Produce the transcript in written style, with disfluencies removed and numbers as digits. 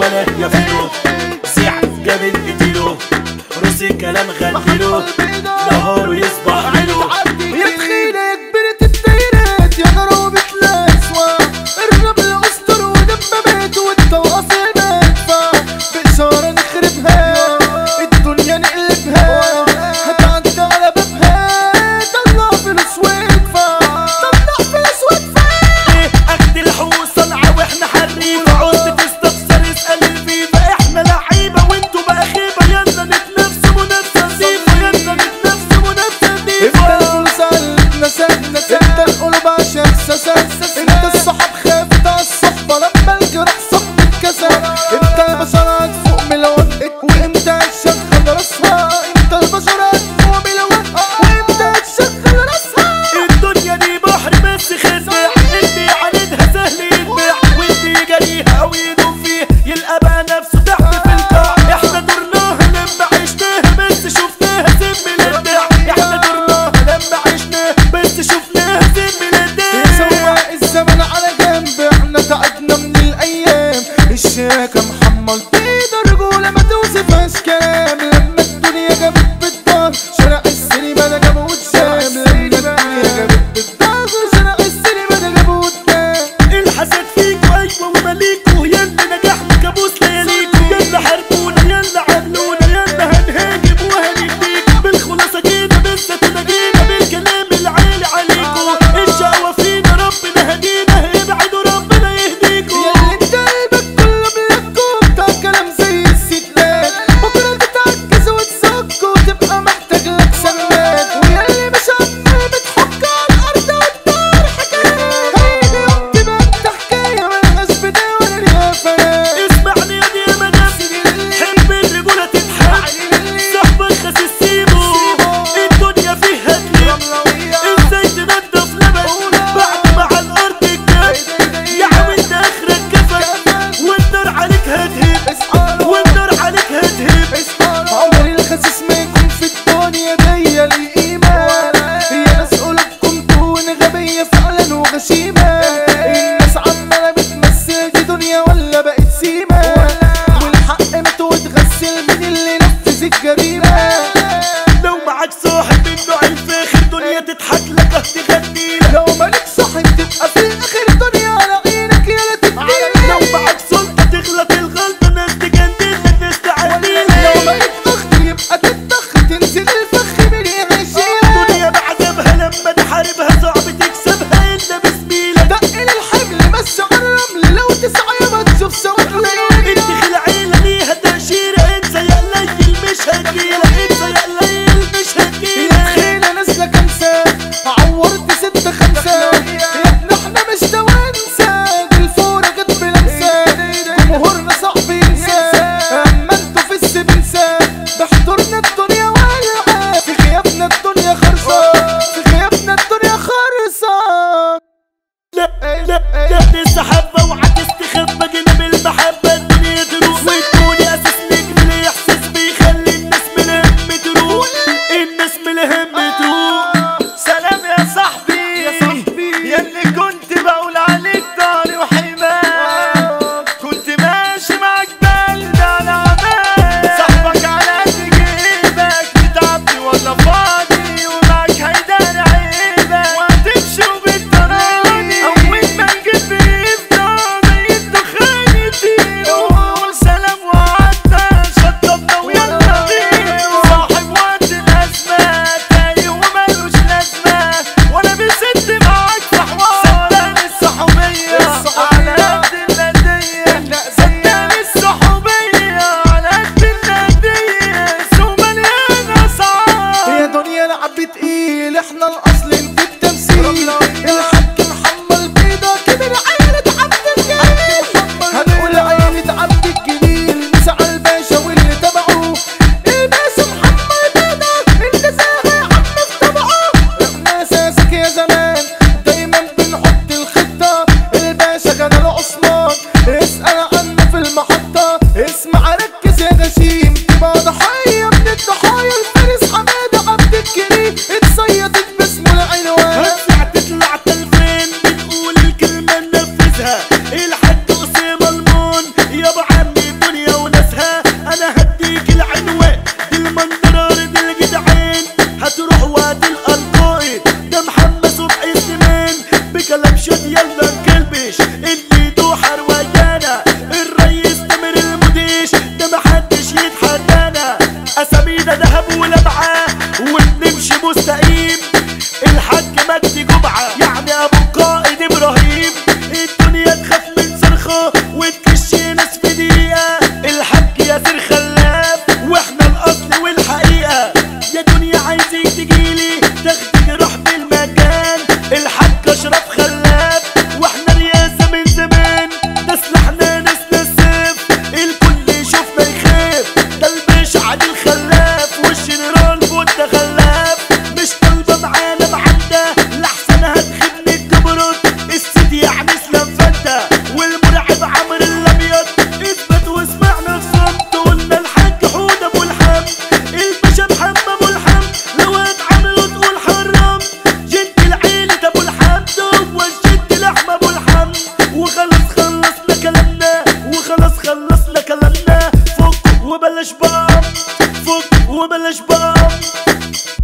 ولا يا فيلو سيع جميل قتلو روسي كلام غنيلو نهاره يصبح عيلو يا تخيلة يا كبرت الدايرات يا غرابة الأسواق الرمل أسطر ودبابات والتواصل مدفع بإشارة نخربها الدنيا نقلبها هتعدي على بابها طلع فلوس وادفع طلع فلوس وادفع اخد الحوصة العا واحنا حريفة عود تستفسر اسأل الفيفا احنا لعيبة وانتوا بقى خيبة يلا نتنافسوا منافسة نظيفة يلا نتنافسوا منافسة نظيفة الفلوس قلبنا سهلة انت القلوب عشان سسس انت الصحاب خافت على الصحبة لما الجرح صب اتكسر انت البشر فوق ملون وامتى تشغل راسها انت البشر فوق ملون وامتى تشغل راسها الدنيا دي بحر بس خدع اللي عاندها سهل يتباع واللي جريها او يدوب فيه يلقى بقى نفسه تحت في القاع احنا دورناها لما عشناها بس شفناها سم الابداع احنا دورناها لما عشناها بس شفناها سم الابداع سواق الزمن على جنب احنا تعبنا من الايام الشياكة محمل بيد رجولة ما توصفهاش كلام لما الدنيا جابت بالدار شارع السينما ده جابه قدام لما الدنيا جابت بالدار شارع السينما ده جابه قدام الحسد فيكوا ايوه وماليكوا يلا نجحنا كابوس لياليكوا يلا حاربونا يلا عاملونا يلا هنهاجم وهنديكوا بالخلاصه كده لسه تنادينا بالكلام العالي عليكوا الشقوه فينا ربنا هدينا ابعدوا ربنا يهديكوا ياللي انت قلبك كله بلكوا بتاع كلام زي الستات بكره تتعجز وتسك وتبقى محتاج لك سندات وياللي مش عمال بتحك على الارض والدار حكايات هيجي يوم تبقى انت حكايه ملهاش بدايه ولا ليها فنان اسمعني يا دي مدام حب الرجوله تتحب صاحبك خاسس سيبه الدنيا فيها تلف ازاي تنضف لبن بعد ما على الارض الجف يا عم انت اخرك كفن والنار عليك هتهب والنار عليك هتهب عمري الخسيس ما يكون في الدنيا دي الإيمان هي ناس قلوبكم تكون غبية فعلا وغشيمة الناس عمالة بتمثل دي دنيا ولا بقت سيمة والحق مات واتغسل من اللي نفذ الجريمة لو معاك صاحب من نوع الفاخر دنيا تضحك لك هتغني لك لو مالك صاحب تبقى في الآخر الدنيا على عينك يالا تديلك لو معاك سلطه تغلط الغلطه ناس تجنن لك ناس تعدي لو مالك أخت يبقى تتخ تنزل الفخ من يعيشيها الدنيا بعذابها لما تحاربها صعب تكسبها الا بسبيلك دقل الحمل مس على الرمل لو تسعى ما تشوف سوا انت العيله ليها تأشيرة انت يا قليل مش هتجيلك انت يا قليل مش هتجيلك خينا نازلة كنسة عورت 6-5 يا ابن احنا مش توانسة دي الفورة جت بلمسة جمهورنا صعب ينسى اما انتوا في السبنسة بحضورنا الدنيا والعة في غيابنا الدنيا خرصة في غيابنا الدنيا خرصة لا لا لا تستحبى وهتستخبى جنب المحبة الدنيا تروح وتكوني اساس نجم الاحساس بيخلي الناس من الهم تروح الناس من الهم تروح سلام يا صاحبي ياللي كنت بقول عليك ضهري وحماك كنت ماشي معاك بلد على عماك صاحبك على قد جيبك بتعبي ولا فاضي ومعاك هيداري عيبك وهتمشي وبالطريق اول ما نجيب يفضل زي الدخان يطير وقول سلام وعدى شطبنا ويلا بينا صاحب وقت الازمه تايه ومالوش لازمه وانا بسد معاك في حوار صدقني الصحوبيه على قد الماديه صدقني الصحوبيه على قد الماديه سوق مليانه اسعار يا دنيا لعب تقيل احنا الاصل انت التمثيل الحاج محمد بيضة كبر عيلة عبد الجليل هنقول عيلة عبد الجليل مسع الباشا واللي تبعوه الباشا محمد بيضة انت زاغي يا عم في طبعه احنا اساسك يا زمان دايما بنحط الخطة الباشا جلال عثمان اسأل عنه في المحطة اسمع ركز يا غشيم تبقى ضحية من الضحايا الفارس حمادة عبد الكريم اتصيدت باسمه العنوان هتسع تطلع تلفين بتقول الكلمة ننفذها الحاج أسامة المون يابا عمي فك وبلاش بام